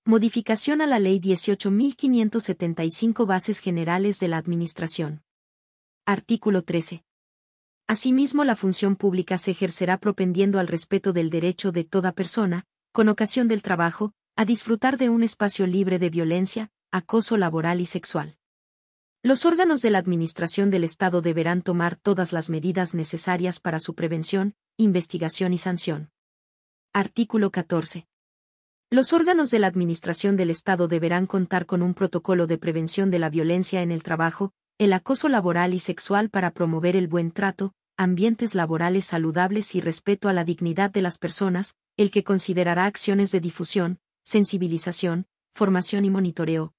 Modificación a la Ley 18.575 Bases Generales de la Administración. Artículo 13. Asimismo, la función pública se ejercerá propendiendo al respeto del derecho de toda persona, con ocasión del trabajo, a disfrutar de un espacio libre de violencia, acoso laboral y sexual. Los órganos de la Administración del Estado deberán tomar todas las medidas necesarias para su prevención, investigación y sanción. Artículo 14. Los órganos de la Administración del Estado deberán contar con un protocolo de prevención de la violencia en el trabajo, el acoso laboral y sexual para promover el buen trato, ambientes laborales saludables y respeto a la dignidad de las personas, el que considerará acciones de difusión, sensibilización, formación y monitoreo,